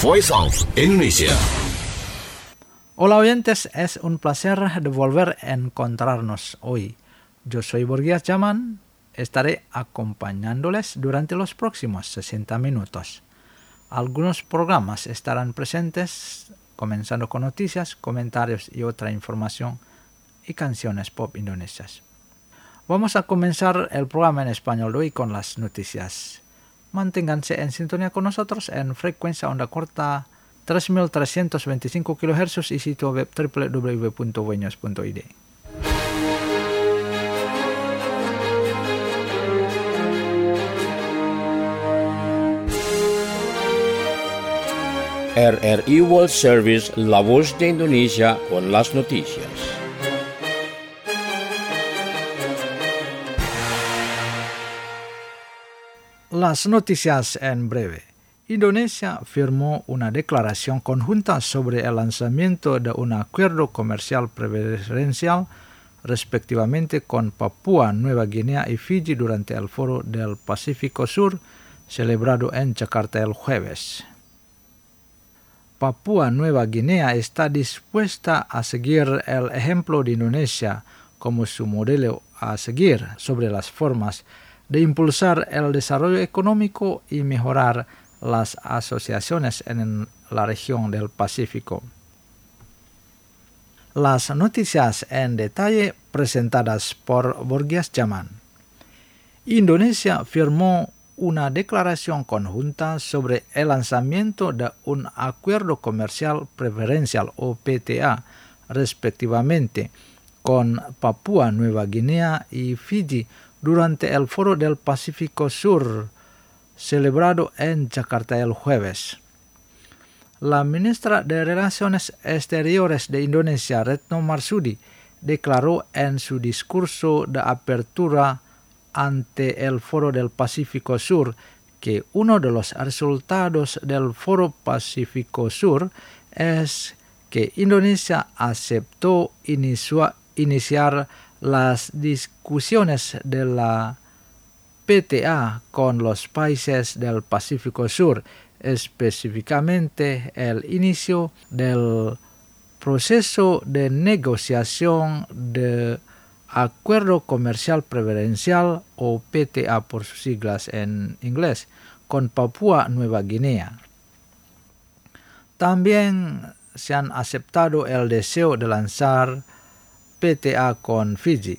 Voice of Indonesia. Hola oyentes, es un placer de volver a encontrarnos hoy. Yo soy Borgias Jaman, estaré acompañándoles durante los próximos 60 minutos. Algunos programas estarán presentes, comenzando con noticias, comentarios y otra información y canciones pop indonesias. Vamos a comenzar el programa en español de hoy con las noticias. Manténganse en sintonía con nosotros en frecuencia onda corta 3.325 kHz y sitio web www.wenews.id. RRI World Service, La Voz de Indonesia con las noticias. Las noticias en breve. Indonesia firmó una declaración conjunta sobre el lanzamiento de un acuerdo comercial preferencial, respectivamente con Papúa Nueva Guinea y Fiji durante el Foro del Pacífico Sur, celebrado en Yakarta el jueves. Papúa Nueva Guinea está dispuesta a seguir el ejemplo de Indonesia como su modelo a seguir sobre las formas de impulsar el desarrollo económico y mejorar las asociaciones en la región del Pacífico. Las noticias en detalle presentadas por Borgias Jaman. Indonesia firmó una declaración conjunta sobre el lanzamiento de un acuerdo comercial preferencial o PTA, respectivamente, con Papúa Nueva Guinea y Fiji durante el Foro del Pacífico Sur, celebrado en Yakarta el jueves. La ministra de Relaciones Exteriores de Indonesia, Retno Marsudi, declaró en su discurso de apertura ante el Foro del Pacífico Sur que uno de los resultados del Foro Pacífico Sur es que Indonesia aceptó iniciar las discusiones de la PTA con los países del Pacífico Sur, específicamente el inicio del proceso de negociación de Acuerdo Comercial Preferencial o PTA por sus siglas en inglés, con Papúa Nueva Guinea. También se han aceptado el deseo de lanzar PTA con Fiji.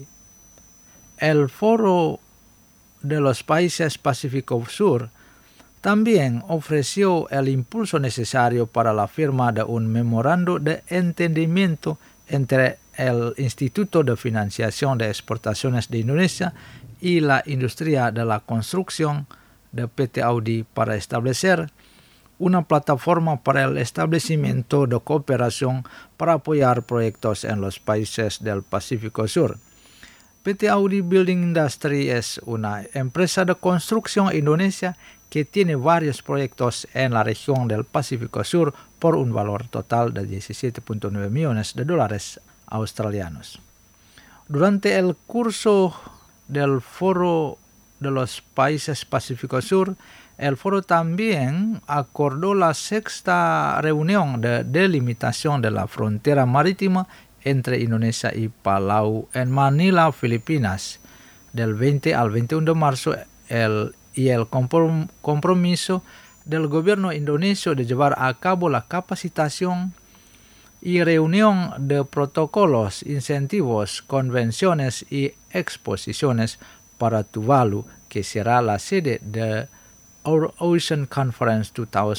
El Foro de los Países Pacífico Sur también ofreció el impulso necesario para la firma de un memorando de entendimiento entre el Instituto de Financiación de Exportaciones de Indonesia y la industria de la construcción de PT Audi para establecer una plataforma para el establecimiento de cooperación para apoyar proyectos en los países del Pacífico Sur. PT Audi Building Industry es una empresa de construcción indonesia que tiene varios proyectos en la región del Pacífico Sur por un valor total de 17.9 millones de dólares australianos. Durante el curso del Foro de los Países Pacífico Sur, el foro también acordó la sexta reunión de delimitación de la frontera marítima entre Indonesia y Palau en Manila, Filipinas, del 20 al 21 de marzo y el compromiso del gobierno indonesio de llevar a cabo la capacitación y reunión de protocolos, incentivos, convenciones y exposiciones para Tuvalu, que será la sede de Our Ocean Conference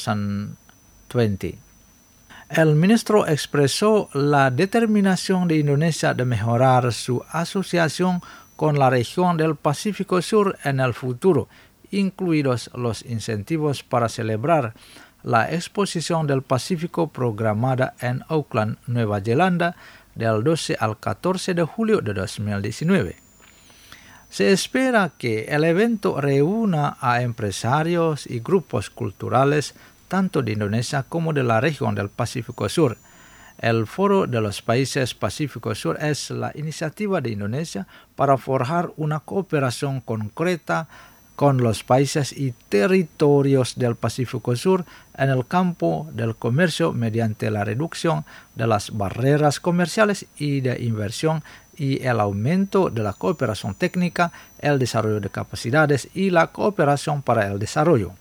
2020. El ministro expresó la determinación de Indonesia de mejorar su asociación con la región del Pacífico Sur en el futuro, incluidos los incentivos para celebrar la exposición del Pacífico programada en Auckland, Nueva Zelanda, del 12 al 14 de julio de 2019. Se espera que el evento reúna a empresarios y grupos culturales tanto de Indonesia como de la región del Pacífico Sur. El Foro de los Países Pacífico Sur es la iniciativa de Indonesia para forjar una cooperación concreta con los países y territorios del Pacífico Sur en el campo del comercio mediante la reducción de las barreras comerciales y de inversión y el aumento de la cooperación técnica, el desarrollo de capacidades y la cooperación para el desarrollo.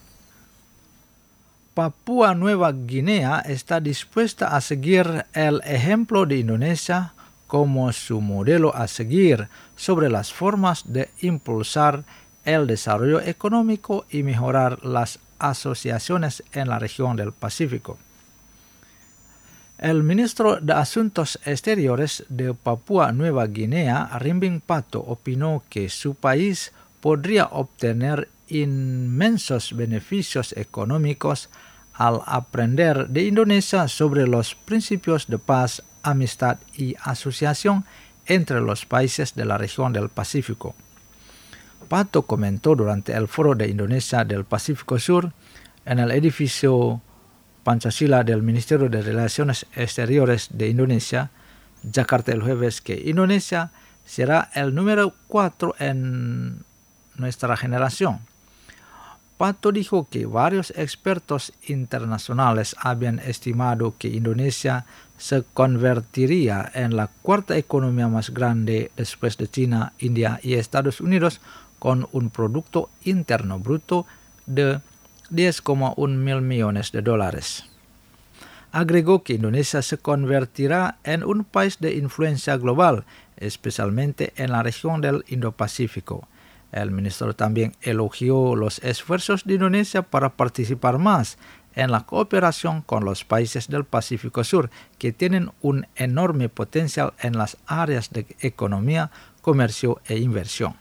Papúa Nueva Guinea está dispuesta a seguir el ejemplo de Indonesia como su modelo a seguir sobre las formas de impulsar el desarrollo económico y mejorar las asociaciones en la región del Pacífico. El ministro de Asuntos Exteriores de Papúa Nueva Guinea, Rimbing Pato, opinó que su país podría obtener inmensos beneficios económicos al aprender de Indonesia sobre los principios de paz, amistad y asociación entre los países de la región del Pacífico. Pato comentó durante el Foro de Indonesia del Pacífico Sur en el edificio Pancasila del Ministerio de Relaciones Exteriores de Indonesia, Jakarta, el jueves, que Indonesia será el número 4 en nuestra generación. Pato dijo que varios expertos internacionales habían estimado que Indonesia se convertiría en la cuarta economía más grande después de China, India y Estados Unidos, con un Producto Interno Bruto de 10,1 mil millones de dólares. Agregó que Indonesia se convertirá en un país de influencia global, especialmente en la región del Indo-Pacífico. El ministro también elogió los esfuerzos de Indonesia para participar más en la cooperación con los países del Pacífico Sur, que tienen un enorme potencial en las áreas de economía, comercio e inversión.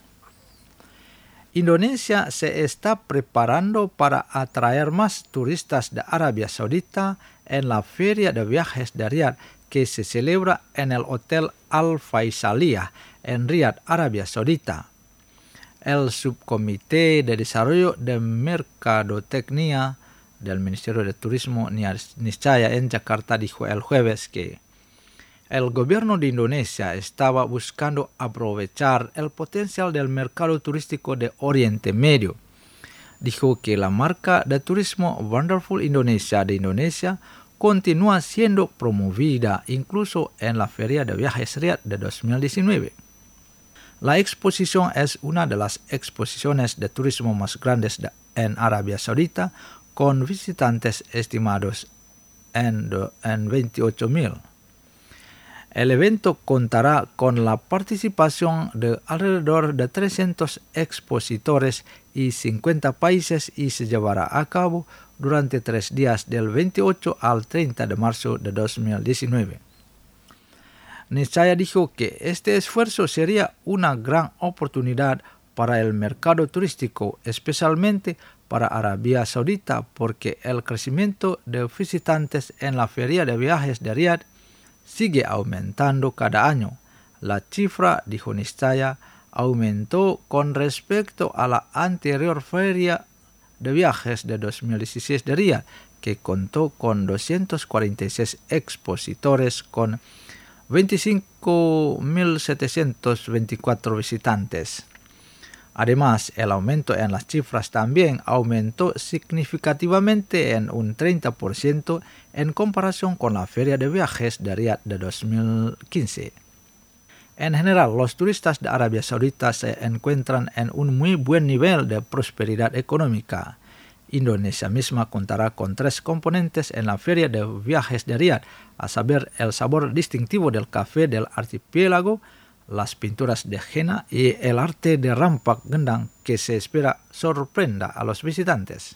Indonesia se está preparando para atraer más turistas de Arabia Saudita en la Feria de Viajes de Riad, que se celebra en el Hotel Al Faisaliyah en Riad, Arabia Saudita. El Subcomité de Desarrollo de Mercadotecnia del Ministerio de Turismo Niscaya en Jakarta dijo el jueves que el gobierno de Indonesia estaba buscando aprovechar el potencial del mercado turístico de Oriente Medio. Dijo que la marca de turismo Wonderful Indonesia de Indonesia continúa siendo promovida incluso en la Feria de Viajes Riad de 2019. La exposición es una de las exposiciones de turismo más grandes en Arabia Saudita, con visitantes estimados en 28,000. El evento contará con la participación de alrededor de 300 expositores y 50 países y se llevará a cabo durante 3 días del 28 al 30 de marzo de 2019. Niscaya dijo que este esfuerzo sería una gran oportunidad para el mercado turístico, especialmente para Arabia Saudita, porque el crecimiento de visitantes en la Feria de Viajes de Riad sigue aumentando cada año. La cifra, dijo Niscaya, aumentó con respecto a la anterior Feria de Viajes de 2016 de Riad, que contó con 246 expositores con 25.724 visitantes. Además, el aumento en las cifras también aumentó significativamente en un 30% en comparación con la Feria de Viajes de Riad de 2015. En general, los turistas de Arabia Saudita se encuentran en un muy buen nivel de prosperidad económica. Indonesia misma contará con 3 componentes en la Feria de Viajes de Riad, a saber, el sabor distintivo del café del archipiélago, las pinturas de henna y el arte de rampak gendang, que se espera sorprenda a los visitantes.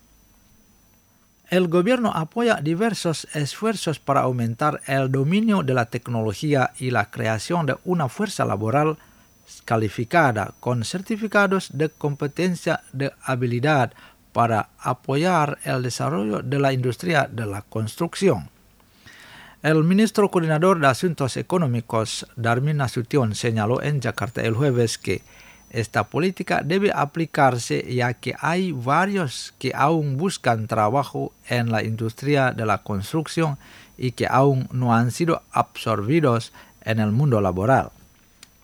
El gobierno apoya diversos esfuerzos para aumentar el dominio de la tecnología y la creación de una fuerza laboral calificada con certificados de competencia de habilidad para apoyar el desarrollo de la industria de la construcción. El ministro coordinador de Asuntos Económicos, Darmin Nasution, señaló en Jakarta el jueves que esta política debe aplicarse ya que hay varios que aún buscan trabajo en la industria de la construcción y que aún no han sido absorbidos en el mundo laboral.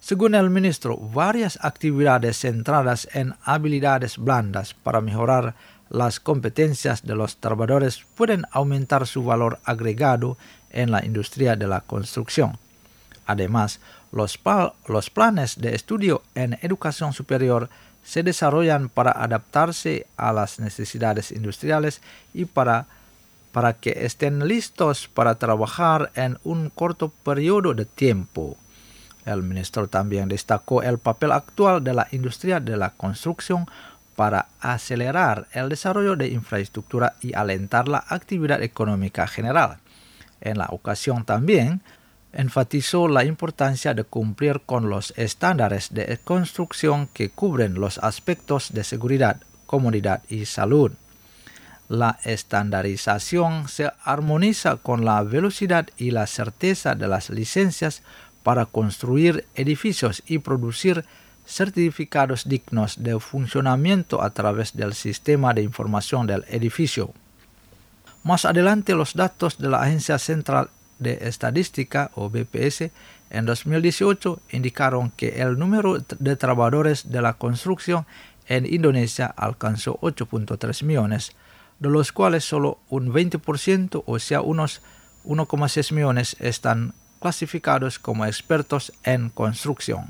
Según el ministro, varias actividades centradas en habilidades blandas para mejorar las competencias de los trabajadores pueden aumentar su valor agregado en la industria de la construcción. Además, los planes de estudio en educación superior se desarrollan para adaptarse a las necesidades industriales y para que estén listos para trabajar en un corto periodo de tiempo. El ministro también destacó el papel actual de la industria de la construcción para acelerar el desarrollo de infraestructura y alentar la actividad económica general. En la ocasión también enfatizó la importancia de cumplir con los estándares de construcción que cubren los aspectos de seguridad, comodidad y salud. La estandarización se armoniza con la velocidad y la certeza de las licencias para construir edificios y producir certificados dignos de funcionamiento a través del sistema de información del edificio. Más adelante, los datos de la Agencia Central de Estadística o BPS en 2018 indicaron que el número de trabajadores de la construcción en Indonesia alcanzó 8.3 millones, de los cuales solo un 20%, o sea unos 1,6 millones, están clasificados como expertos en construcción.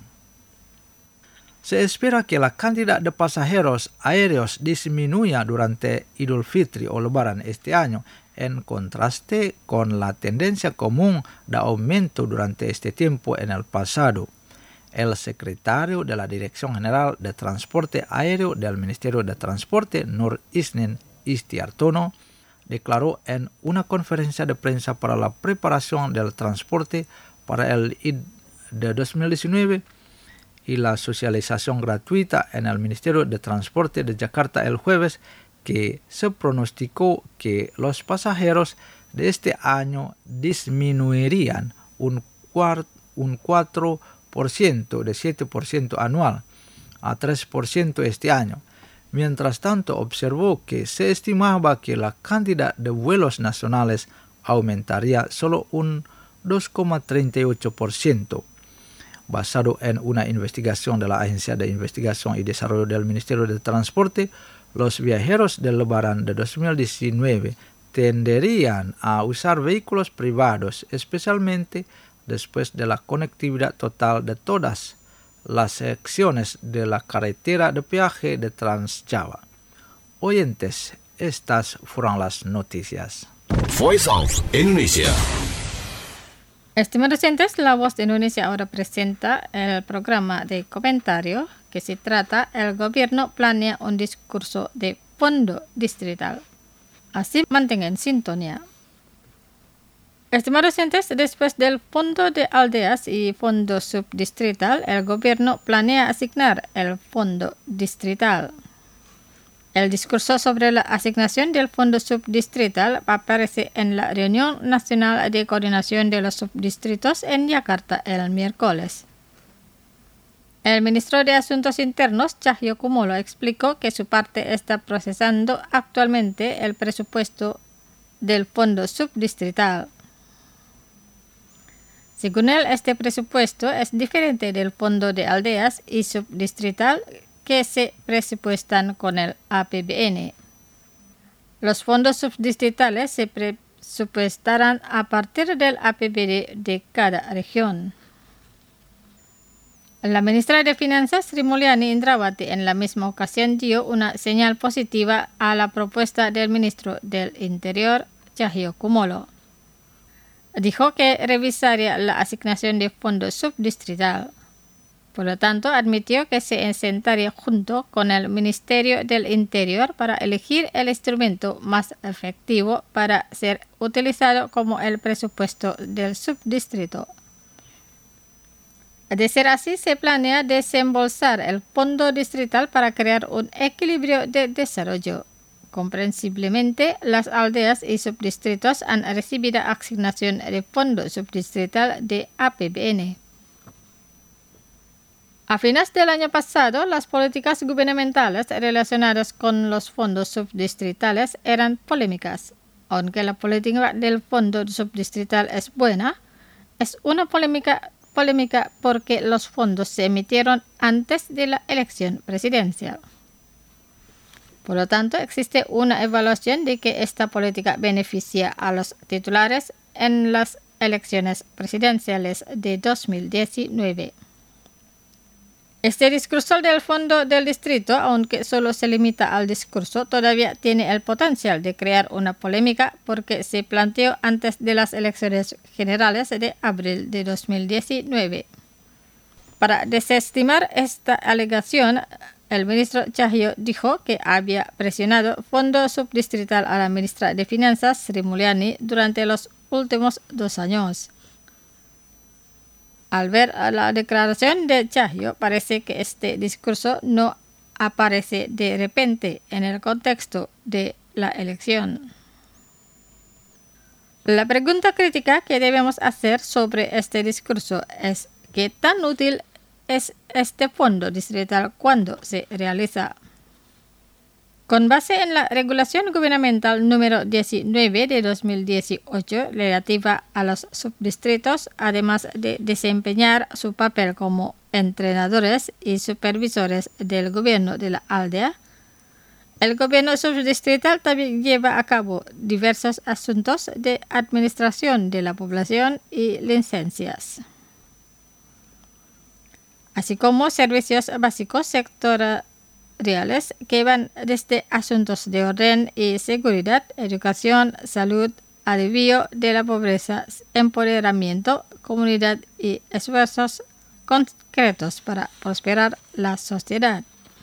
Se espera que la cantidad de pasajeros aéreos disminuya durante Idul Fitri o Lebaran este año, en contraste con la tendencia común de aumento durante este tiempo en el pasado. El secretario de la Dirección General de Transporte Aéreo del Ministerio de Transporte, Nur Isnin Istiartono, declaró en una conferencia de prensa para la preparación del transporte para el Id de 2019 y la socialización gratuita en el Ministerio de Transporte de Jakarta el jueves, que se pronosticó que los pasajeros de este año disminuirían un 4% de 7% anual a 3% este año. Mientras tanto, observó que se estimaba que la cantidad de vuelos nacionales aumentaría solo un 2,38%. Basado en una investigación de la Agencia de Investigación y Desarrollo del Ministerio de Transporte, los viajeros del Lebaran de 2019 tenderían a usar vehículos privados, especialmente después de la conectividad total de todas las secciones de la carretera de peaje de Transjava. Oyentes, estas fueron las noticias. Voice of Indonesia. Estimados oyentes, La Voz de Indonesia ahora presenta el programa de comentario que se trata El Gobierno planea un discurso de fondo distrital. Así mantengan sintonía. Estimados oyentes, después del Fondo de Aldeas y Fondo Subdistrital, el Gobierno planea asignar el Fondo Distrital. El discurso sobre la asignación del Fondo Subdistrital aparece en la Reunión Nacional de Coordinación de los Subdistritos en Yakarta el miércoles. El ministro de Asuntos Internos, Cahyo Kumolo, explicó que su parte está procesando actualmente el presupuesto del Fondo Subdistrital. Según él, este presupuesto es diferente del Fondo de Aldeas y Subdistrital que se presupuestan con el APBN. Los fondos subdistritales se presupuestarán a partir del APBD de cada región. La ministra de Finanzas, Sri Mulyani Indrawati, en la misma ocasión dio una señal positiva a la propuesta del ministro del Interior, Cahyo Kumolo. Dijo que revisaría la asignación de fondo subdistrital. Por lo tanto, admitió que se sentaría junto con el Ministerio del Interior para elegir el instrumento más efectivo para ser utilizado como el presupuesto del subdistrito. De ser así, se planea desembolsar el fondo distrital para crear un equilibrio de desarrollo. Comprensiblemente, las aldeas y subdistritos han recibido asignación de fondo subdistrital de APBN. A fines del año pasado, las políticas gubernamentales relacionadas con los fondos subdistritales eran polémicas. Aunque la política del fondo subdistrital es buena, es una polémica polémica porque los fondos se emitieron antes de la elección presidencial. Por lo tanto, existe una evaluación de que esta política beneficia a los titulares en las elecciones presidenciales de 2019. Este discurso del Fondo del Distrito, aunque solo se limita al discurso, todavía tiene el potencial de crear una polémica porque se planteó antes de las elecciones generales de abril de 2019. Para desestimar esta alegación, el ministro Cahyo dijo que había presionado Fondo Subdistrital a la ministra de Finanzas, Sri Mulyani, durante los últimos 2 años. Al ver la declaración de Cahyo, parece que este discurso no aparece de repente en el contexto de la elección. La pregunta crítica que debemos hacer sobre este discurso es ¿qué tan útil es este fondo distrital cuando se realiza? Con base en la regulación gubernamental número 19 de 2018 relativa a los subdistritos, además de desempeñar su papel como entrenadores y supervisores del gobierno de la aldea, el gobierno subdistrital también lleva a cabo diversos asuntos de administración de la población y licencias, así como servicios básicos sectoriales que van desde asuntos de orden y seguridad, educación, salud, alivio de la pobreza, empoderamiento, comunidad y esfuerzos concretos para prosperar la sociedad.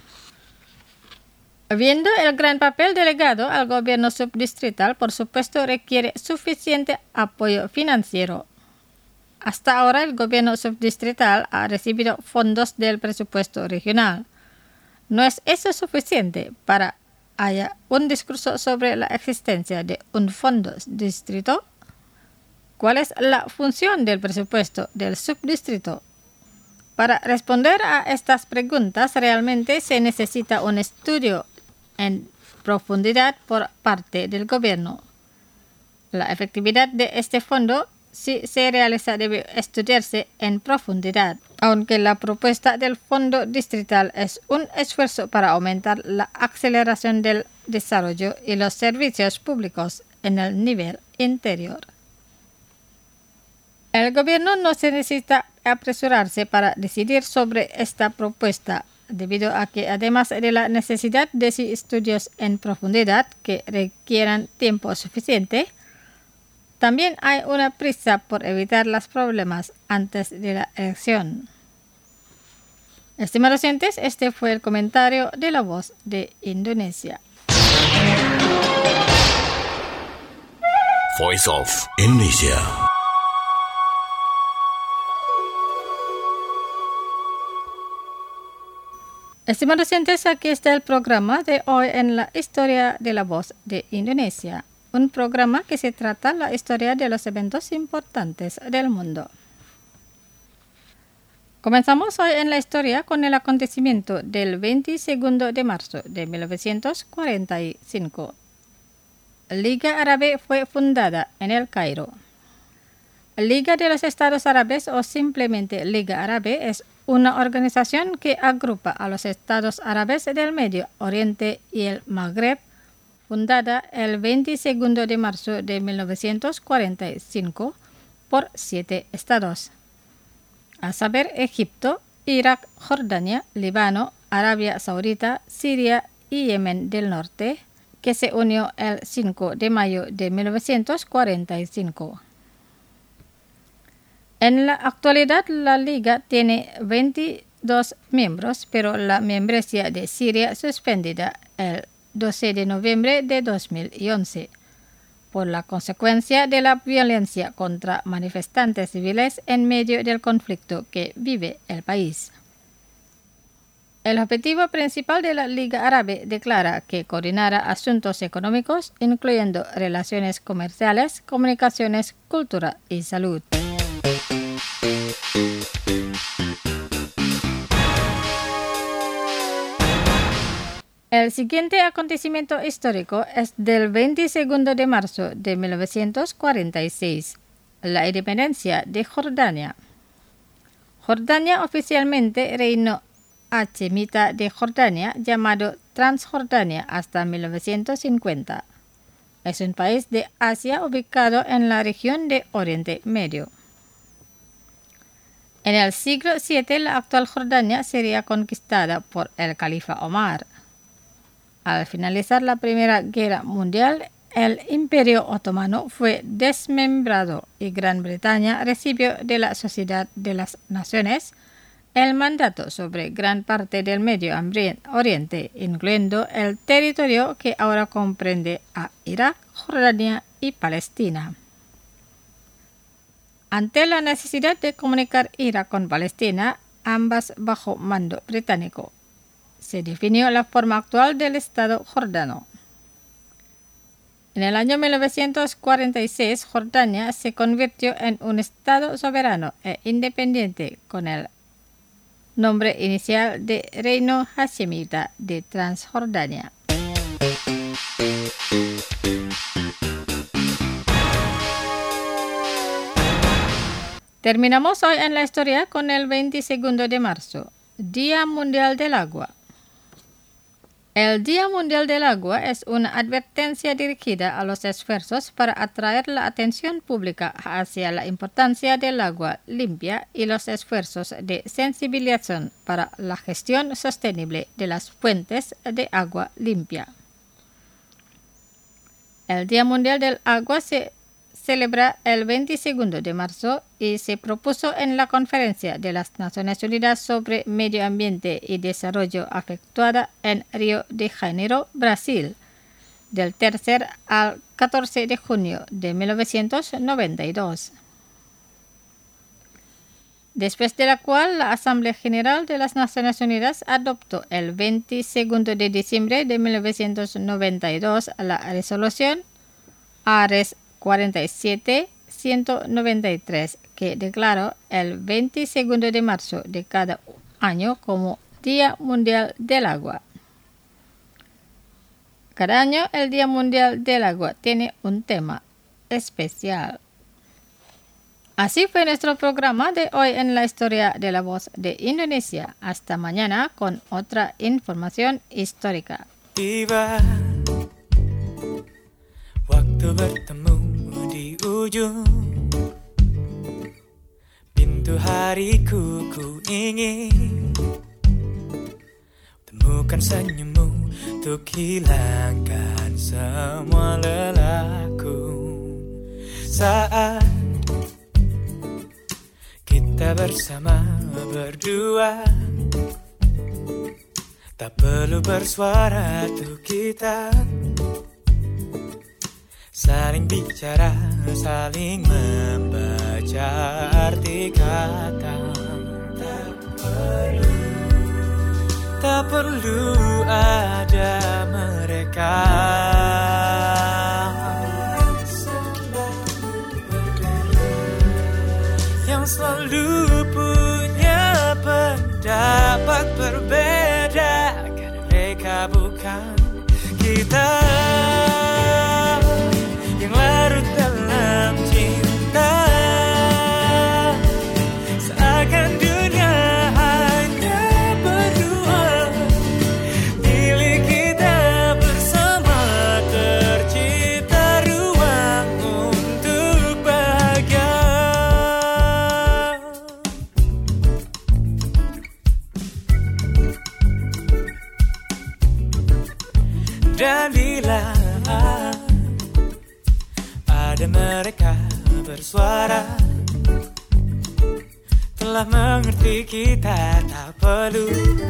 Viendo el gran papel delegado al gobierno subdistrital, por supuesto requiere suficiente apoyo financiero. Hasta ahora el gobierno subdistrital ha recibido fondos del presupuesto regional. ¿No es eso suficiente para haya un discurso sobre la existencia de un fondo distrito? ¿Cuál es la función del presupuesto del subdistrito? Para responder a estas preguntas, realmente se necesita un estudio en profundidad por parte del gobierno. La efectividad de este fondo, si se realiza, debe estudiarse en profundidad. Aunque la propuesta del Fondo Distrital es un esfuerzo para aumentar la aceleración del desarrollo y los servicios públicos en el nivel interior. El gobierno no se necesita apresurarse para decidir sobre esta propuesta, debido a que además de la necesidad de estudios en profundidad que requieran tiempo suficiente, también hay una prisa por evitar los problemas antes de la elección. Estimados oyentes, este fue el comentario de La Voz de Indonesia. Voice of Indonesia. Estimados oyentes, aquí está el programa de hoy en la historia de La Voz de Indonesia. Un programa que se trata la historia de los eventos importantes del mundo. Comenzamos hoy en la historia con el acontecimiento del 22 de marzo de 1945. Liga Árabe fue fundada en El Cairo. Liga de los Estados Árabes o simplemente Liga Árabe es una organización que agrupa a los estados árabes del Medio Oriente y el Magreb, fundada el 22 de marzo de 1945 por 7 estados, a saber Egipto, Irak, Jordania, Líbano, Arabia Saudita, Siria y Yemen del Norte, que se unió el 5 de mayo de 1945. En la actualidad, la Liga tiene 22 miembros, pero la membresía de Siria suspendida el 12 de noviembre de 2011 por la consecuencia de la violencia contra manifestantes civiles en medio del conflicto que vive el país. El objetivo principal de la Liga Árabe declara que coordinará asuntos económicos, incluyendo relaciones comerciales, comunicaciones, cultura y salud. El siguiente acontecimiento histórico es del 22 de marzo de 1946, la independencia de Jordania. Jordania oficialmente Reino Hachemita de Jordania, llamado Transjordania hasta 1950. Es un país de Asia ubicado en la región de Oriente Medio. En el siglo VII, la actual Jordania sería conquistada por el califa Omar. Al finalizar la Primera Guerra Mundial, el Imperio Otomano fue desmembrado y Gran Bretaña recibió de la Sociedad de las Naciones el mandato sobre gran parte del Medio Oriente, incluyendo el territorio que ahora comprende a Irak, Jordania y Palestina. Ante la necesidad de comunicar Irak con Palestina, ambas bajo mando británico, se definió la forma actual del Estado jordano. En el año 1946, Jordania se convirtió en un Estado soberano e independiente con el nombre inicial de Reino Hachemita de Transjordania. Terminamos hoy en la historia con el 22 de marzo, Día Mundial del Agua. El Día Mundial del Agua es una advertencia dirigida a los esfuerzos para atraer la atención pública hacia la importancia del agua limpia y los esfuerzos de sensibilización para la gestión sostenible de las fuentes de agua limpia. El Día Mundial del Agua se celebra el 22 de marzo y se propuso en la Conferencia de las Naciones Unidas sobre Medio Ambiente y Desarrollo efectuada en Río de Janeiro, Brasil, del 3 al 14 de junio de 1992. Después de la cual la Asamblea General de las Naciones Unidas adoptó el 22 de diciembre de 1992 la resolución ARES 47-193, que declaró el 22 de marzo de cada año como Día Mundial del Agua. Cada año el Día Mundial del Agua tiene un tema especial. Así fue nuestro programa de hoy en la historia de la voz de Indonesia. Hasta mañana con otra información histórica. Tiba waktu bertemu di ujung pintu hariku, ku ingin temukan senyummu untuk hilangkan semua lelahku. Saat kita bersama berdua, tak perlu bersuara tuh kita saling bicara, saling membaca arti kata. Tak perlu ada mereka yang selalu punya pendapat berbeda, karena mereka bukan kita yang larut dalam cinta, seakan dunia hanya berdua, milik kita bersama, tercipta ruang untuk bahagia. Dan bila ada mereka bersuara, telah mengerti kita, tak perlu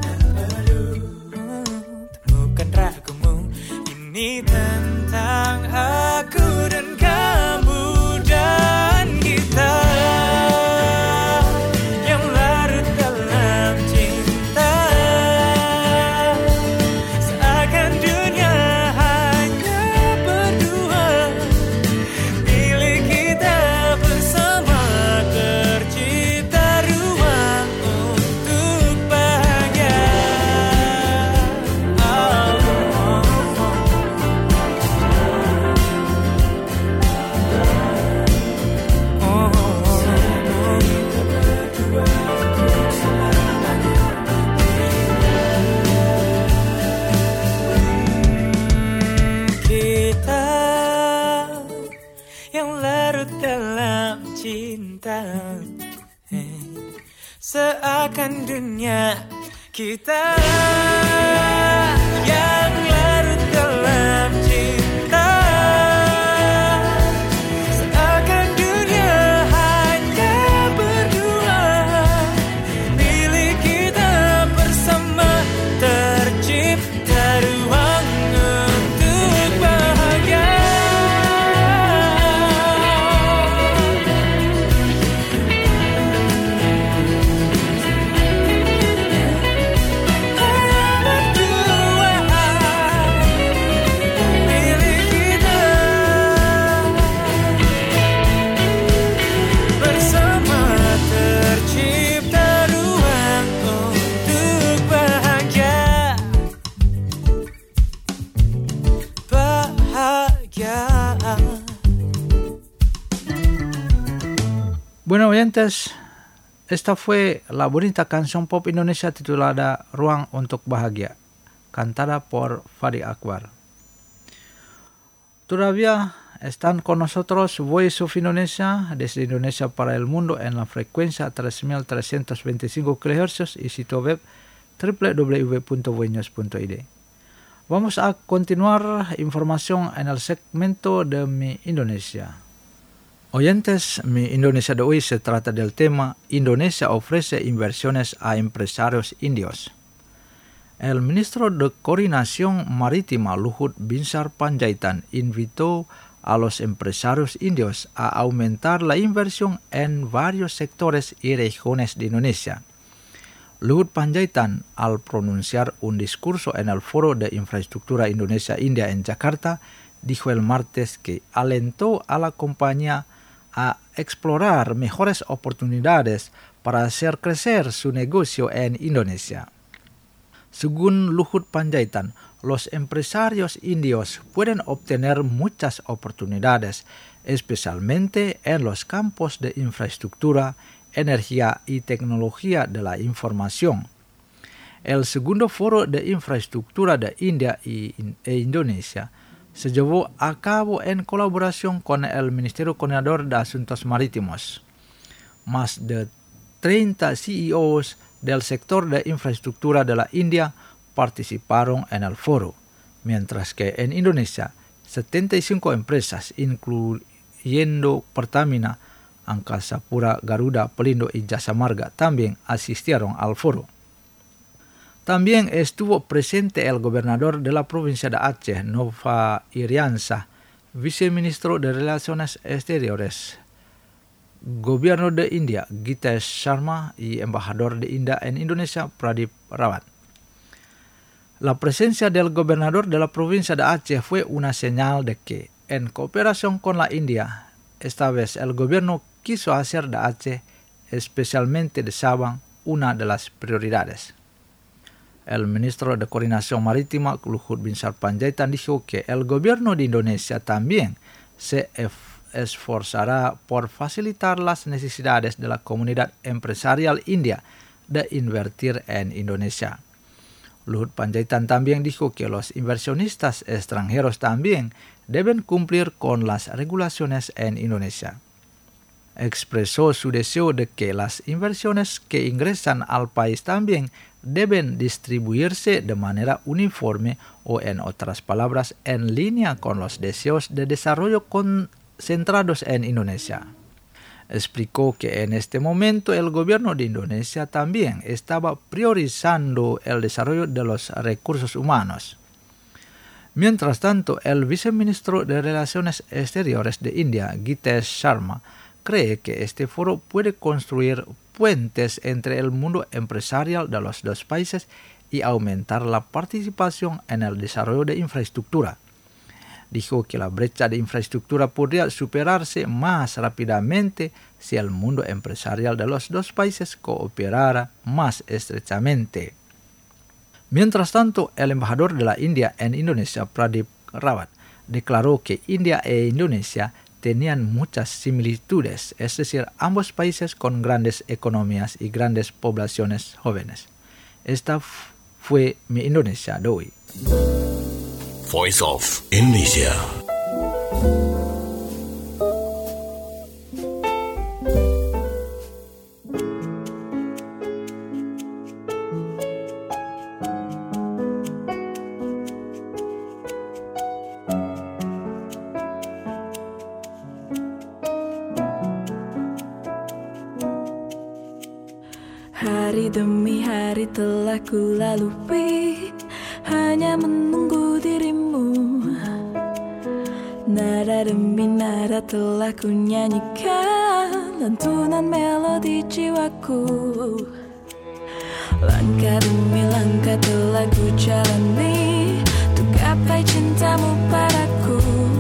temukan ragumu, ini tentang aku dan kamu dan kita yang larut dalam cinta, seakan dunia hanya berdua, milik kita bersama, tercipta ruang untuk bahagia. cinta, seakan dunia kita yang larut dalam cinta, seakan dunia hanya berdua, milik kita bersama, tercipta ruang untuk bahagia. Bueno, oyentes, esta fue la bonita canción pop Indonesia titulada Ruang untuk Bahagia, cantada por Fadi Akbar. Todavía están con nosotros Voice of Indonesia, desde Indonesia para el mundo en la frecuencia 3325 kHz y sitio web www.voinews.id. Vamos a continuar información en el segmento de Mi Indonesia. Oyentes, Mi Indonesia de hoy se trata del tema Indonesia ofrece inversiones a empresarios indios. El ministro de Coordinación Marítima Luhut Binsar Panjaitan invitó a los empresarios indios a aumentar la inversión en varios sectores y regiones de Indonesia. Luhut Panjaitan, al pronunciar un discurso en el Foro de Infraestructura Indonesia-India en Jakarta, dijo el martes que alentó a la compañía a explorar mejores oportunidades para hacer crecer su negocio en Indonesia. Según Luhut Panjaitan, los empresarios indios pueden obtener muchas oportunidades, especialmente en los campos de infraestructura, energía y tecnología de la información. El segundo foro de infraestructura de India e Indonesia se llevó a cabo en colaboración con el Ministerio Coordinador de Asuntos Marítimos. Más de 30 CEOs del sector de infraestructura de la India participaron en el foro, mientras que en Indonesia 75 empresas, incluyendo Pertamina, Angkasa Pura, Garuda, Pelindo y Jasa Marga, también asistieron al foro. También estuvo presente el gobernador de la provincia de Aceh, Nova Iriansah, viceministro de Relaciones Exteriores, Gobierno de India, Gitesh Sharma, y embajador de India en Indonesia, Pradip Rawat. La presencia del gobernador de la provincia de Aceh fue una señal de que, en cooperación con la India, esta vez el gobierno quiso hacer de Aceh, especialmente de Sabang, una de las prioridades. El ministro de Coordinación Marítima, Luhut Binsar Panjaitan, dijo que el gobierno de Indonesia también se esforzará por facilitar las necesidades de la comunidad empresarial india de invertir en Indonesia. Luhut Panjaitan también dijo que los inversionistas extranjeros también deben cumplir con las regulaciones en Indonesia. Expresó su deseo de que las inversiones que ingresan al país también deben distribuirse de manera uniforme o, en otras palabras, en línea con los deseos de desarrollo concentrados en Indonesia. Explicó que en este momento el gobierno de Indonesia también estaba priorizando el desarrollo de los recursos humanos. Mientras tanto, el viceministro de Relaciones Exteriores de India, Gitesh Sharma, cree que este foro puede construir puentes entre el mundo empresarial de los dos países y aumentar la participación en el desarrollo de infraestructura. Dijo que la brecha de infraestructura podría superarse más rápidamente si el mundo empresarial de los dos países cooperara más estrechamente. Mientras tanto, el embajador de la India en Indonesia, Pradip Rawat, declaró que India e Indonesia tenían muchas similitudes, es decir, ambos países con grandes economías y grandes poblaciones jóvenes. Esta fue Mi Indonesia de hoy. Voice of Indonesia. demi hari telah ku lalui, hanya menunggu dirimu. Nada demi nada telah ku nyanyikan lantunan melodi jiwaku. Langkah demi langkah telah ku jalani untuk gapai cintamu padaku.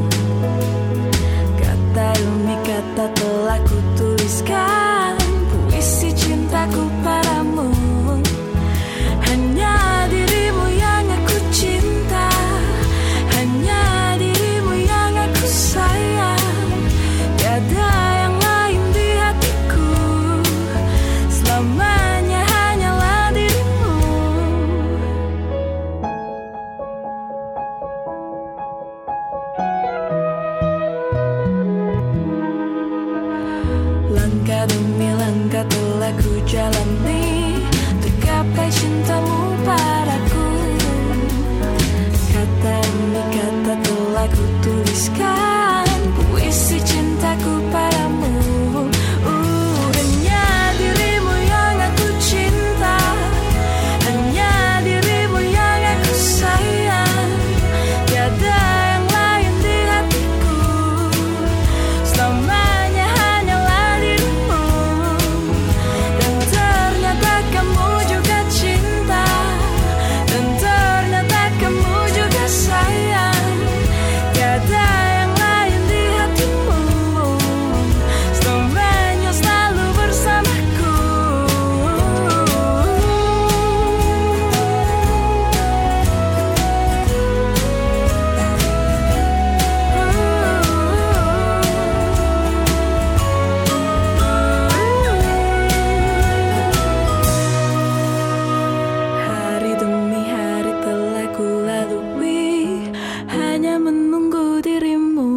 Kata demi kata telah ku tuliskan puisi cintaku padamu. Hanya dirimu yang aku cinta, hanya dirimu yang aku sayang. Tiada yang lain di hatiku, selamanya hanyalah dirimu. Langkah demi langkah telah ku jalani untuk gapai cintamu padaku. Kata demi kata telah ku tuliskan puisi cintaku padamu. Hanya dirimu yang aku cinta, hanya dirimu yang aku sayang. Tiada yang lain di hatiku, selamanya hanyalah dirimu. Dan ternyata kamu juga cinta, dan ternyata kamu juga sayang. Tiada yang lain di hatimu, selamanya selalu bersamaku. Hari demi hari telah ku lalui, hanya menunggu dirimu.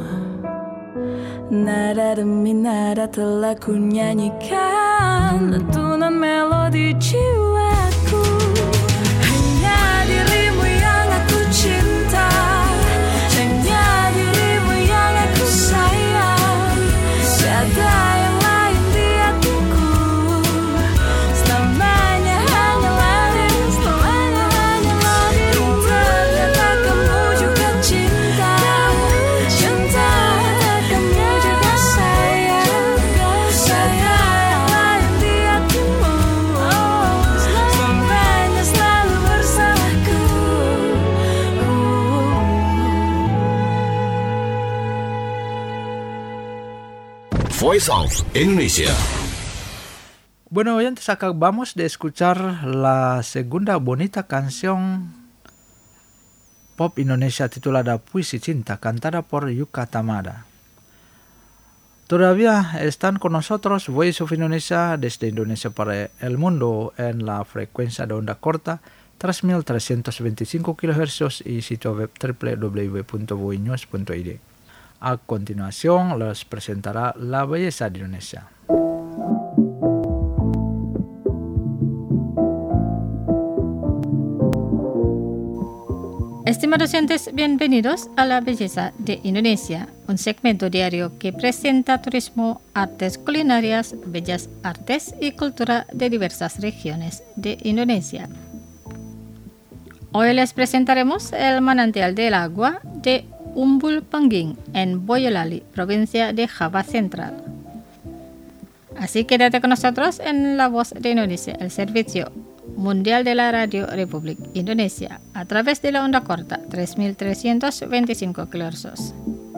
Nada demi nada telah ku nyanyikan lantunan melodi jiwaku. Hanya dirimu yang aku cinta, hanya dirimu yang aku sayang. Tiada yang lain di hatiku, selamanya hanyalah dirimu, selamanya hanyalah dirimu. Ternyata kamu juga cinta, cinta. Kamu juga sayang, tiada yang lain di hatimu, selamanya selalu bersamaku. Voice of Indonesia. Bueno oyentes, acabamos de escuchar la segunda bonita canción pop Indonesia titulada Puisi Cinta, cantada por Yuka Tamada. Todavía están con nosotros Voice of Indonesia desde Indonesia para el mundo en la frecuencia de onda corta 3325 kHz y sitio web www.voinews.id. A continuación les presentará La Belleza de Indonesia. Estimados oyentes, bienvenidos a La Belleza de Indonesia, un segmento diario que presenta turismo, artes culinarias, bellas artes y cultura de diversas regiones de Indonesia. Hoy les presentaremos el manantial del agua de Umbul Pengging en Boyolali, provincia de Java Central. Así quédate con nosotros en La Voz de Indonesia, el servicio mundial de la Radio Republik Indonesia, a través de la onda corta 3325 kHz.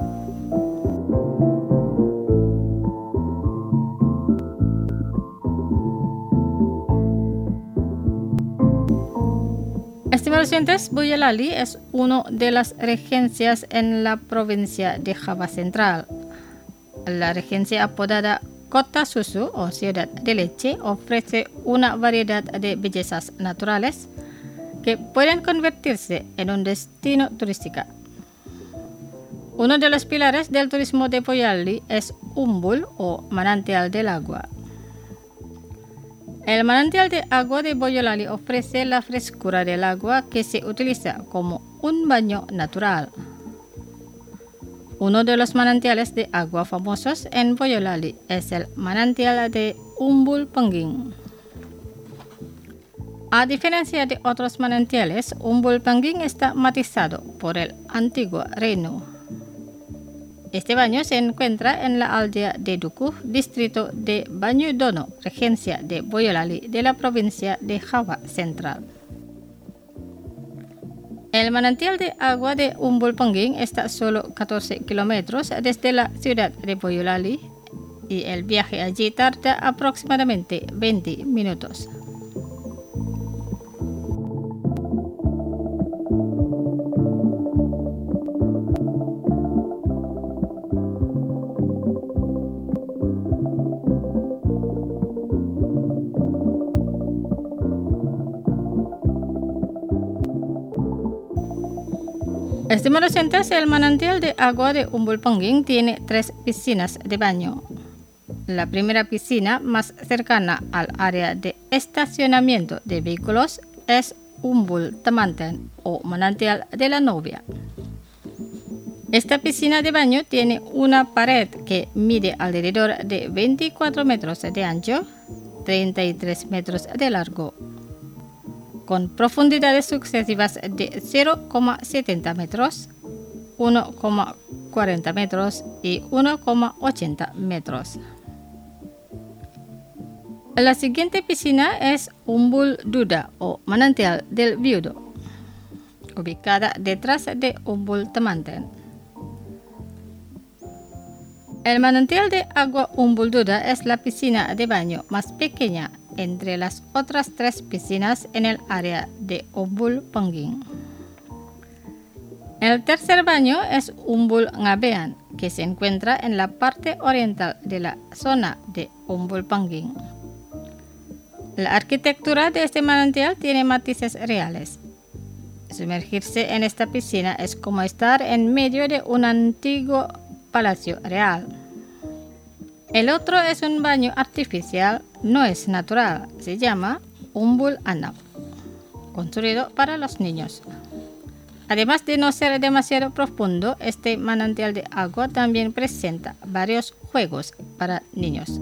Estimados oyentes, Boyolali es una de las regencias en la provincia de Java Central. La regencia apodada Kota Susu o Ciudad de Leche ofrece una variedad de bellezas naturales que pueden convertirse en un destino turístico. Uno de los pilares del turismo de Boyolali es Umbul o manantial del agua. El manantial de agua de Boyolali ofrece la frescura del agua que se utiliza como un baño natural. Uno de los manantiales de agua famosos en Boyolali es el manantial de Umbul Pengging. A diferencia de otros manantiales, Umbul Pangging está matizado por el antiguo reino. Este baño se encuentra en la aldea de Dukuh, distrito de Banyudono, regencia de Boyolali de la provincia de Java Central. El manantial de agua de Umbul Pangging está a solo 14 kilómetros desde la ciudad de Boyolali y el viaje allí tarda aproximadamente 20 minutos. Estimados oyentes, el manantial de agua de Umbul Pangging tiene 3 piscinas de baño. La primera piscina, más cercana al área de estacionamiento de vehículos, es Umbul Temanten o manantial de la novia. Esta piscina de baño tiene una pared que mide alrededor de 24 metros de ancho, 33 metros de largo, con profundidades sucesivas de 0,70 metros, 1,40 metros y 1,80 metros. La siguiente piscina es Umbul Duda o manantial del viudo, ubicada detrás de Umbul Temanten. El manantial de agua Umbul Duda es la piscina de baño más pequeña entre las otras 3 piscinas en el área de Umbul Pangging. El tercer baño es Umbul Ngabean, que se encuentra en la parte oriental de la zona de Umbul Pangging. La arquitectura de este manantial tiene matices reales. Sumergirse en esta piscina es como estar en medio de un antiguo palacio real. El otro es un baño artificial, no es natural, se llama Umbul Anak, construido para los niños. Además de no ser demasiado profundo, este manantial de agua también presenta varios juegos para niños.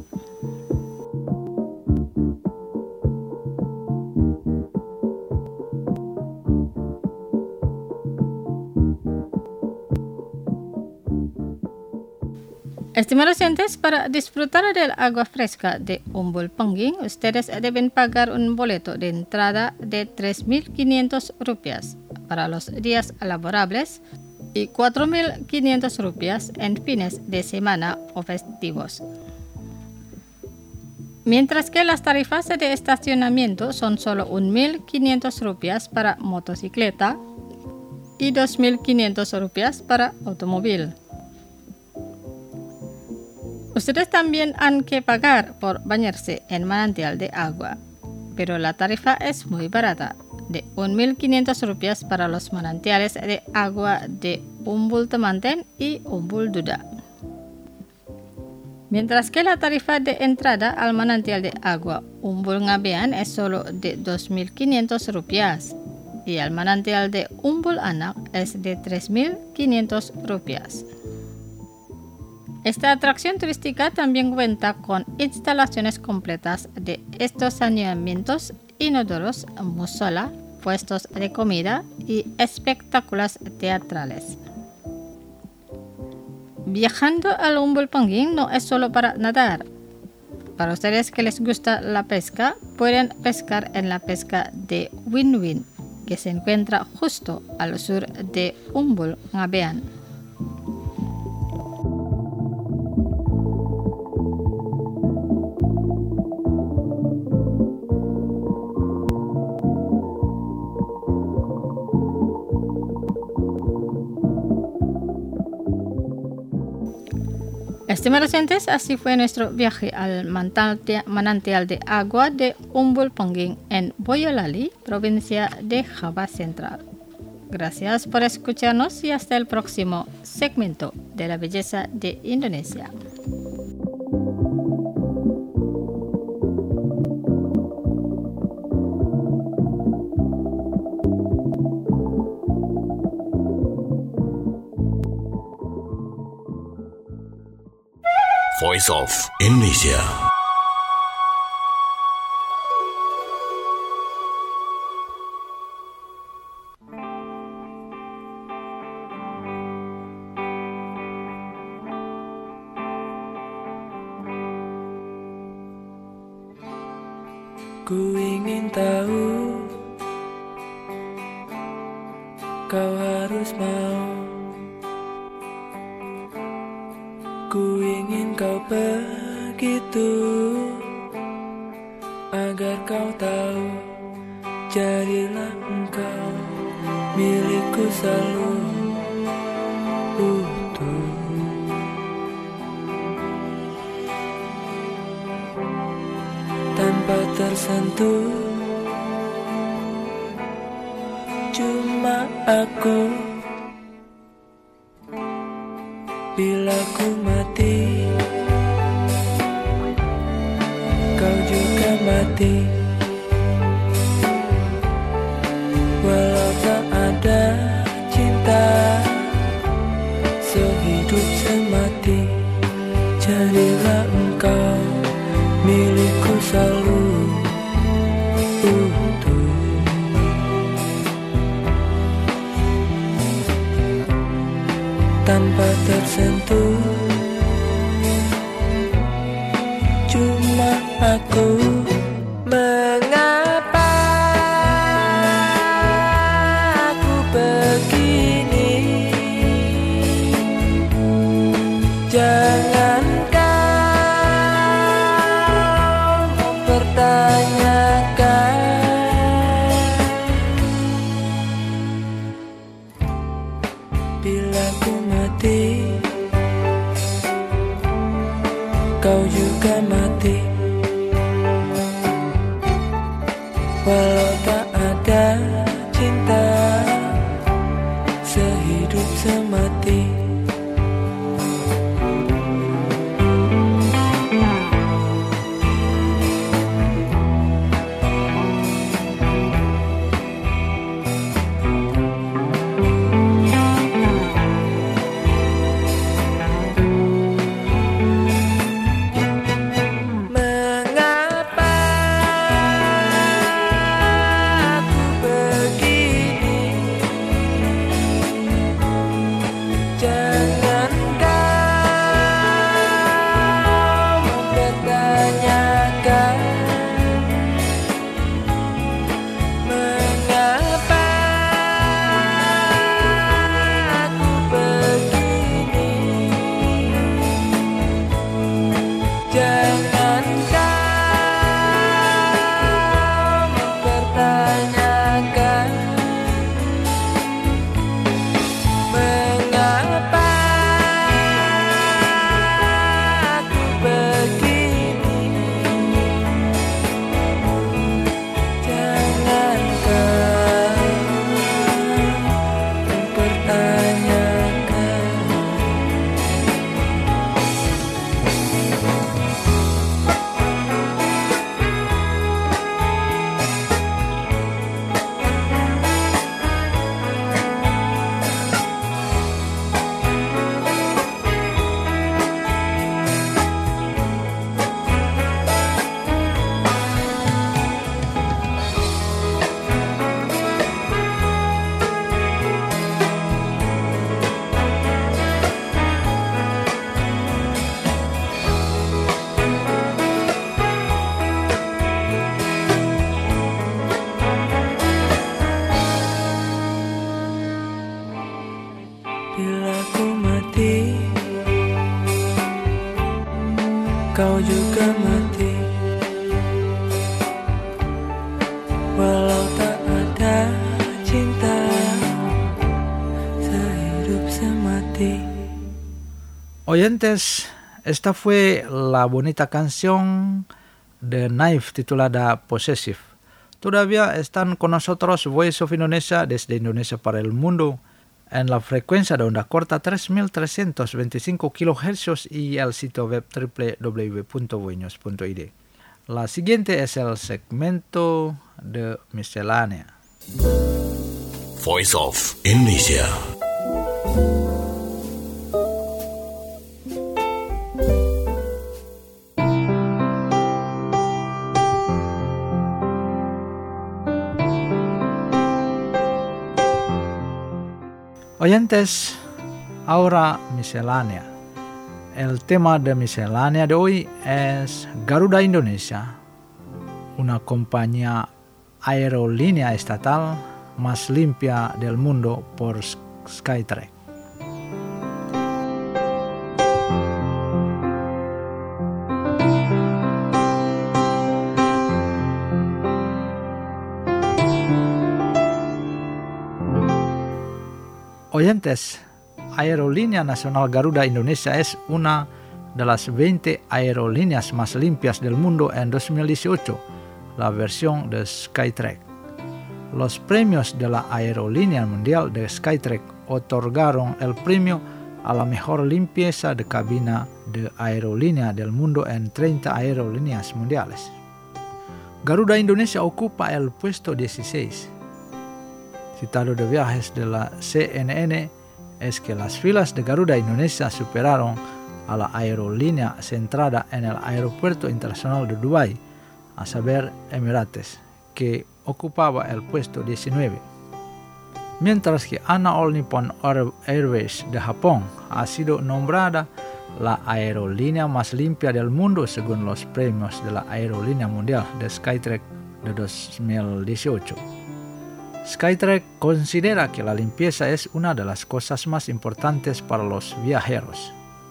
Estimados oyentes, para disfrutar del agua fresca de Umbul Pangging, ustedes deben pagar un boleto de entrada de 3.500 rupias para los días laborables y 4.500 rupias en fines de semana o festivos. Mientras que las tarifas de estacionamiento son solo 1.500 rupias para motocicleta y 2.500 rupias para automóvil. Ustedes también han que pagar por bañarse en manantial de agua, pero la tarifa es muy barata, de 1.500 rupias para los manantiales de agua de Umbul Temanten y Umbul Duda. Mientras que la tarifa de entrada al manantial de agua Umbul Ngabean es solo de 2.500 rupias y al manantial de Umbul Anak es de 3.500 rupias. Esta atracción turística también cuenta con instalaciones completas de estacionamientos, inodoros, musola, puestos de comida y espectáculos teatrales. Viajando al Umbul Pangging no es solo para nadar. Para ustedes que les gusta la pesca, pueden pescar en la pesca de Win-Win, que se encuentra justo al sur de Umbul Ngabean. Estimados oyentes, así fue nuestro viaje al manantial de agua de Umbul Pangging en Boyolali, provincia de Java Central. Gracias por escucharnos y hasta el próximo segmento de la belleza de Indonesia. Voice of Indonesia. Ku ingin tahu, kau harus mau. Ku ingin kau begitu, agar kau tahu, jadilah engkau milikku selalu utuh. Tanpa tersentuh, cuma aku. Bila ku mati, kau juga mati. Walau tak ada cinta, sehidup semati, jadilah engkau milikku selalu utuh. Tanpa tersentuh, cuma aku. Mengapa aku begini? Jangan kau mempertanyakan. Bila ku mati, kau juga mati. Walau tak ada cinta, sehidup semati. Bila ku mati, kau juga mati. Walau tak ada cinta, sehidup semati. Oyentes, esta fue la bonita canción de Naif titulada Possessive. Todavía están con nosotros Voice of Indonesia desde Indonesia para el mundo en la frecuencia de onda corta 3325 kHz y el sitio web www.voinews.id. La siguiente es el segmento de miscelánea. Voice of Indonesia. Oyentes, ahora miscelánea. El tema de miscelánea de hoy es Garuda Indonesia. una compañía aerolínea estatal más limpia del mundo por Skytrack. Oyentes, Aerolínea Nacional Garuda Indonesia es una de las 20 aerolíneas más limpias del mundo en 2018, la versión de Skytrack. Los premios de la Aerolínea Mundial de Skytrack otorgaron el premio a la mejor limpieza de cabina de aerolínea del mundo en 30 aerolíneas mundiales. Garuda Indonesia ocupa el puesto 16. Citado de viajes de la CNN es que las filas de Garuda Indonesia superaron a la aerolínea centrada en el Aeropuerto Internacional de Dubái, a saber Emirates, que ocupaba el puesto 19. Mientras que ANA All Nippon Airways de Japón ha sido nombrada la aerolínea más limpia del mundo según los premios de la Aerolínea Mundial de Skytrack de 2018. Skytrack considera que la limpieza es una de las cosas más importantes para los viajeros.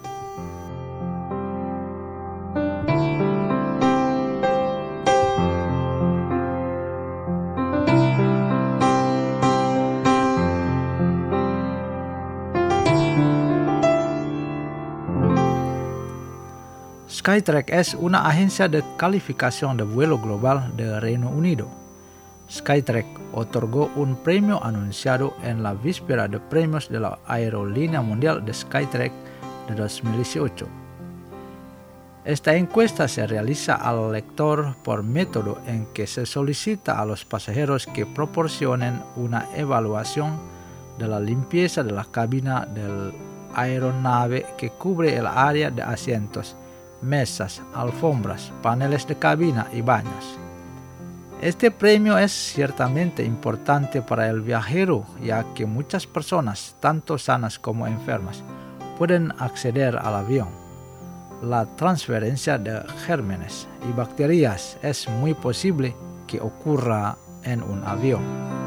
Skytrack es una agencia de calificación de vuelo global de Reino Unido. Skytrack otorgó un premio anunciado en la víspera de premios de la Aerolínea Mundial de Skytrack de 2018. Esta encuesta se realiza al lector por método en que se solicita a los pasajeros que proporcionen una evaluación de la limpieza de la cabina del aeronave que cubre el área de asientos, mesas, alfombras, paneles de cabina y baños. Este premio es ciertamente importante para el viajero, ya que muchas personas, tanto sanas como enfermas, pueden acceder al avión. La transferencia de gérmenes y bacterias es muy posible que ocurra en un avión.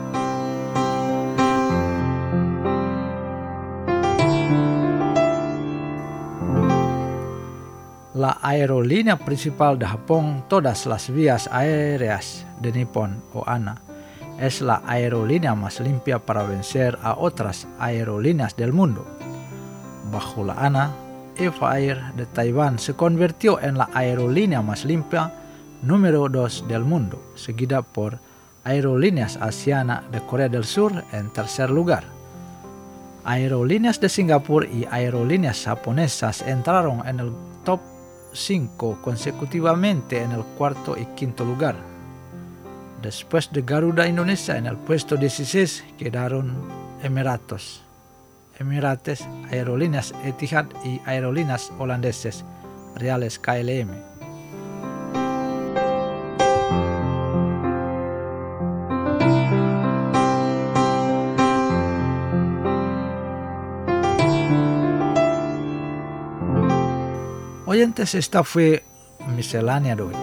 La aerolínea principal de Japón, todas las vías aéreas de Nippon o ANA, es la aerolínea más limpia para vencer a otras aerolíneas del mundo. Bajo la ANA, EVA Air de Taiwán se convirtió en la aerolínea más limpia número 2 del mundo, seguida por Aerolíneas Asiana de Corea del Sur en tercer lugar. Aerolíneas de Singapur y aerolíneas japonesas entraron en el top 5 consecutivamente en el cuarto y quinto lugar. Después de Garuda Indonesia en el puesto 16 quedaron Emirates, Aerolíneas Etihad y aerolíneas holandeses Reales KLM. Oyentes, esta fue miscelánea de hoy.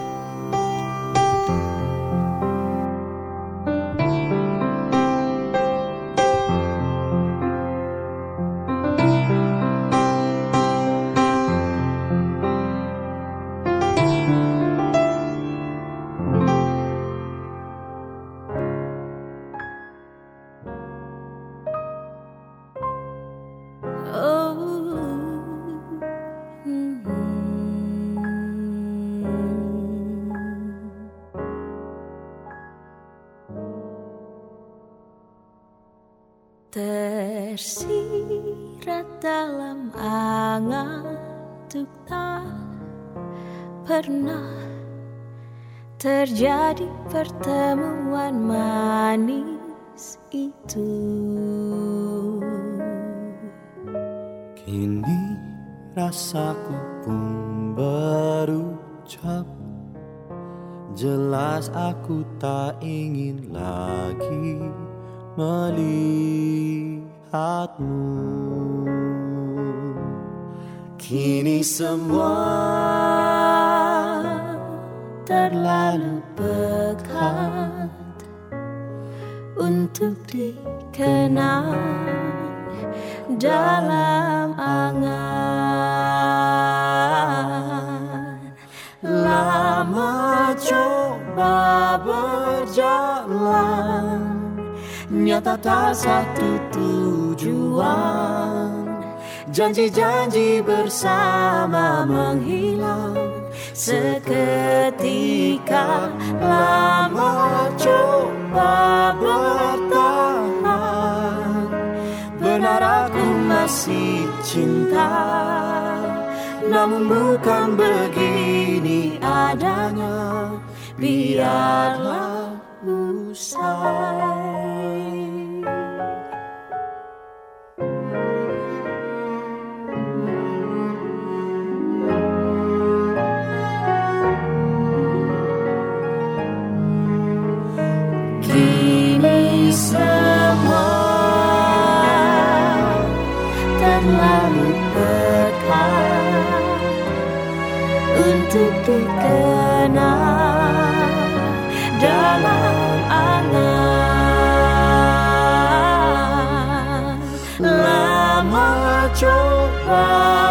Tersirat dalam angan untuk tak pernah terjadi pertemuan manis itu. Kini rasaku pun berucap, jelas aku tak ingin lagi melihatmu. Kini semua terlalu pekat untuk dikenang dalam angan. Lama coba berjalan, nyata tak satu tujuan. Janji-janji bersama menghilang seketika. Lama coba bertahan, benar aku masih cinta, namun bukan begini adanya. Biarlah usai. Kini semua terlalu pekat untuk dikenang dalam angan. Lama coba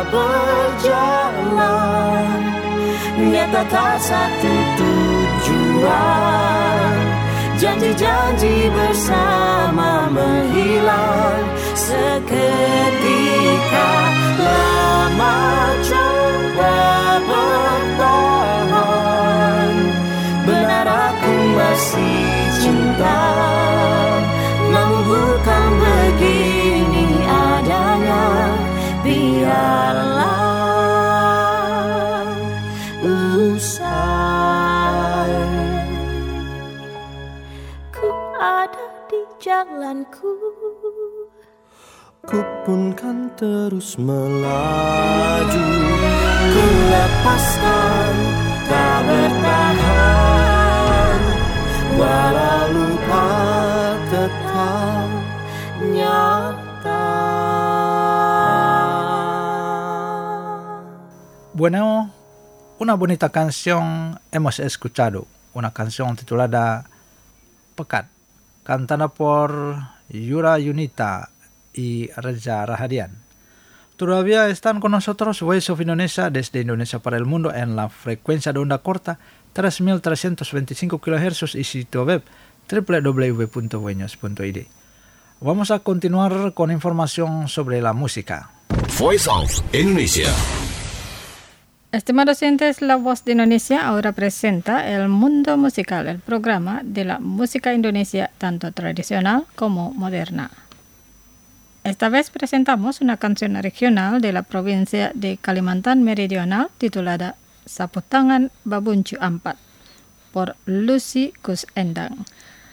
berjalan, nyata tak satu tujuan. Janji-janji bersama menghilang seketika. Lama coba bertahan, benar aku masih cinta, namun bukan begini adanya. Biarlah usai. Ku ada di jalanku, ku pun kan terus melaju. Ku lepaskan, tak bertahan, walau lupa tetap nyata. Bueno, una bonita canción hemos escuchado, una canción titulada Pekat, cantada por Yura Yunita y Reza Rahadian. Todavía están con nosotros Voice of Indonesia desde Indonesia para el mundo en la frecuencia de onda corta 3325 kHz y sitio web www.voice.id. Vamos a continuar con información sobre la música. Voice of Indonesia. Estimados oyentes, La Voz de Indonesia ahora presenta El Mundo Musical, el programa de la música indonesia tanto tradicional como moderna. Esta vez presentamos una canción regional de la provincia de Kalimantan Meridional titulada Sapu Tangan Babuncu Ampat por Lucy Kus Endang.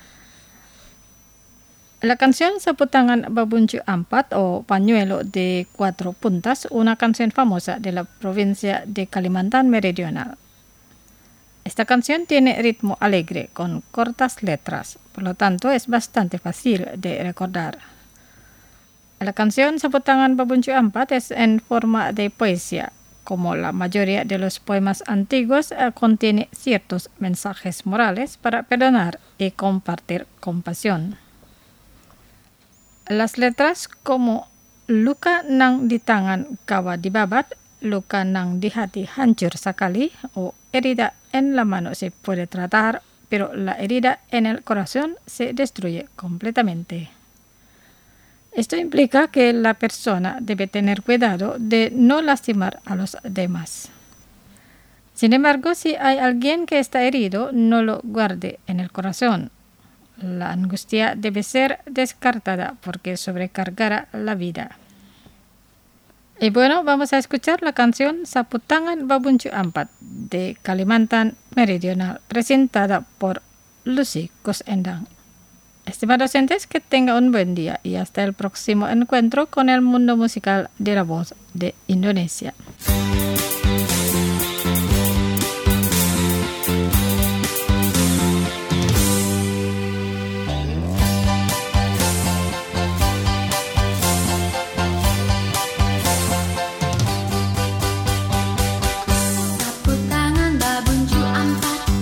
La canción Sapu Tangan Babuncu Ampat o Pañuelo de Cuatro Puntas, una canción famosa de la provincia de Kalimantan Meridional. Esta canción tiene ritmo alegre con cortas letras, por lo tanto es bastante fácil de recordar. La canción Sapu Tangan Babuncu Ampat es en forma de poesía. Como la mayoría de los poemas antiguos, contiene ciertos mensajes morales para perdonar y compartir compasión. Las letras como luka nang di tangan kawa dibabat, luka nang di hati hancur sekali, o herida en la mano se puede tratar, pero la herida en el corazón se destruye completamente. Esto implica que la persona debe tener cuidado de no lastimar a los demás. Sin embargo, si hay alguien que está herido, no lo guarde en el corazón. La angustia debe ser descartada porque sobrecargará la vida. Y bueno, vamos a escuchar la canción Sapu Tangan Babuncu Ampat de Kalimantan Meridional, presentada por Lucy Kus Endang. Estimados oyentes, que tenga un buen día y hasta el próximo encuentro con el mundo musical de La Voz de Indonesia. Sapu tangan babuncu ampat,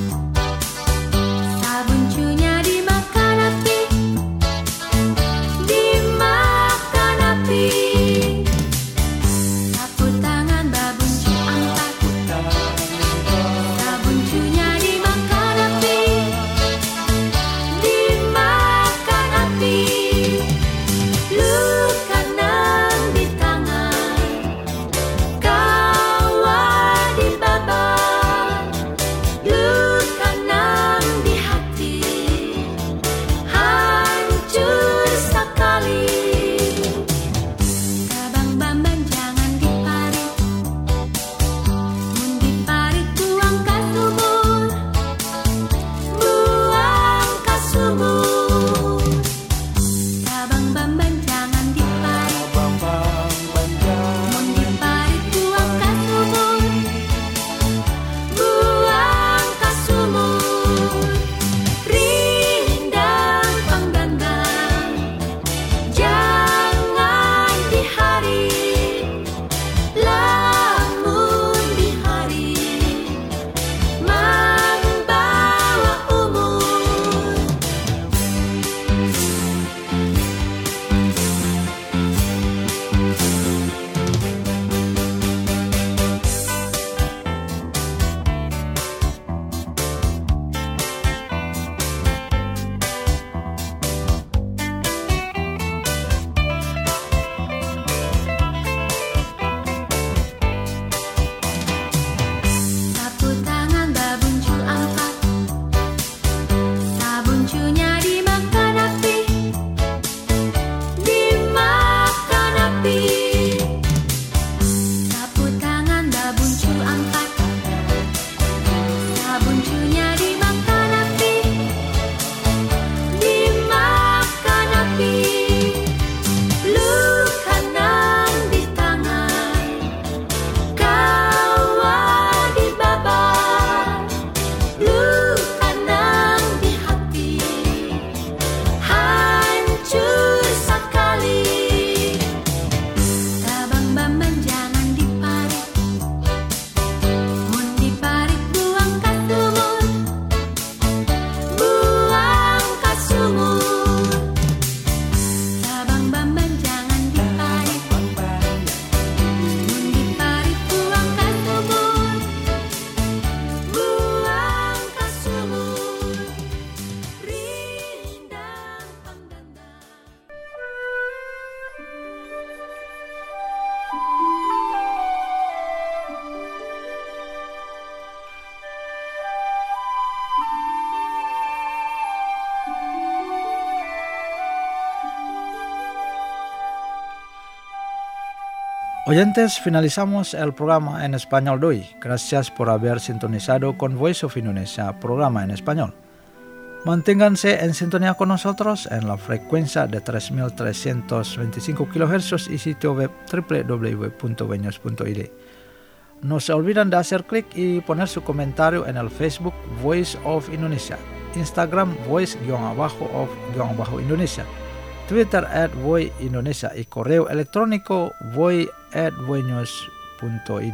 Oyentes, finalizamos el programa en español de hoy. Gracias por haber sintonizado con Voice of Indonesia, programa en español. Manténganse en sintonía con nosotros en la frecuencia de 3.325 kHz y sitio web www.veños.id. No se olviden de hacer clic y poner su comentario en el Facebook Voice of Indonesia, Instagram Voice_of_Indonesia, Twitter @voindonesia y correo electrónico voi@voinews.id.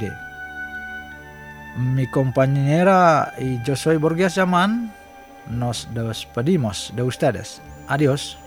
Mi compañera y yo soy Borgias Yaman. Nos despedimos de ustedes. Adiós.